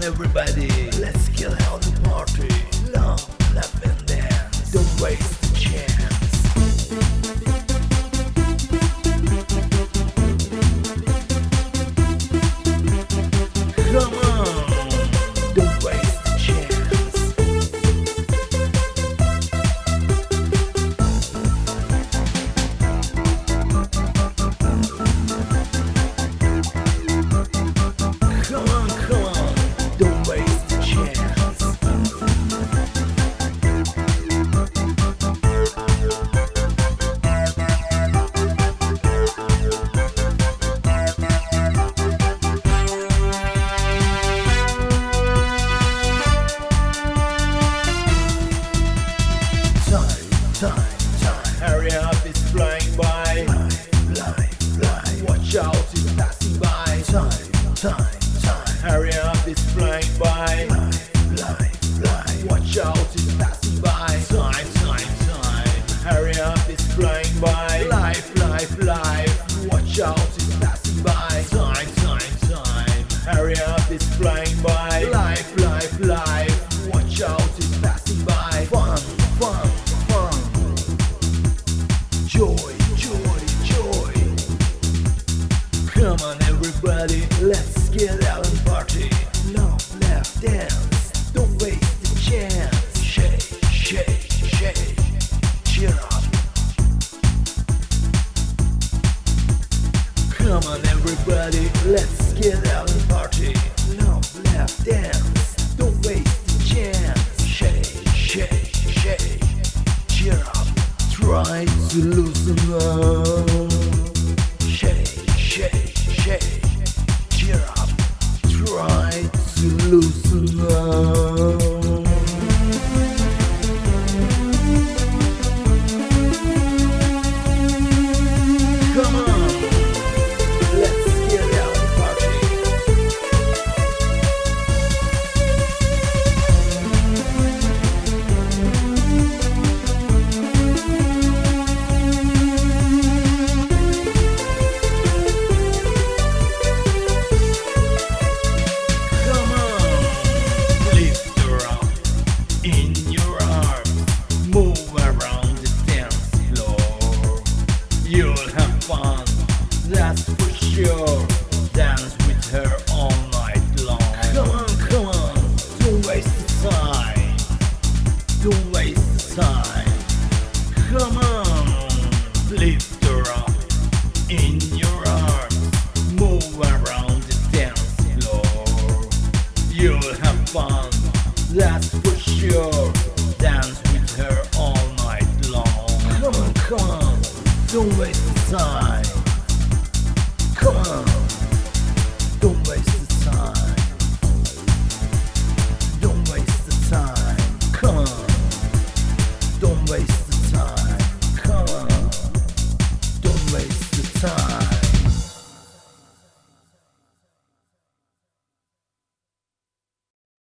everybody, let's get out the party. Love, laugh and dance. Don't waste the chance. Come on, don't waste the chance. Come on, don't waste the chance. Time, hurry up, it's flying by. Life, watch out, it's passing by. Time, hurry up, it's flying by. Life, watch out, it's passing by. Time, hurry up, it's flying by. Life, watch out, it's passing by. Time, hurry up, it's flying by. Life, watch out, it's passing by. Fun. Joy. Come on everybody, let's get out and party. Love, laugh, dance. Don't waste the chance. Shake. Cheer up. Come on everybody, let's get out and party. Love, laugh, dance. Don't waste the chance. Shake. Cheer up. Try to loosen up. Shake. Cheer up. Try to loosen up. Come on, let's get out and party. Come on, lift her up in your arms, move around the dance floor. You'll have fun, that's for sure. Dance with her all night long. Come on, don't waste the time. Come on, lift her up in your